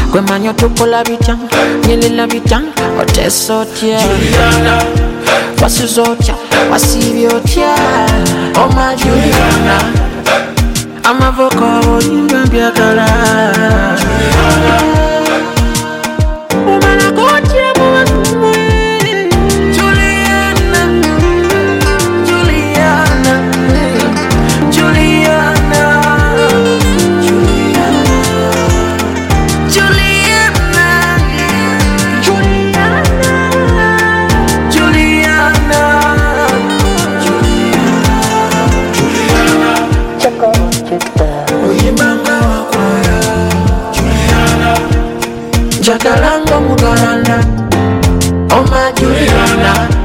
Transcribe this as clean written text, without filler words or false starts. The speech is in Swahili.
Kwe manyo tukola bitang, nyelela bitang, otesotia Juliana, wasuzotia, wasibiotia Oh my Juliana, amavoko yimbambia kala Juliana, umana kotia mwatumwe Juliana, Juliana, Juliana, Juliana, Juliana, Juliana, Juliana, Juliana, Chako chita, uyimanga wakwaya, Juliana, Jakalango mugalana, oh my Juliana.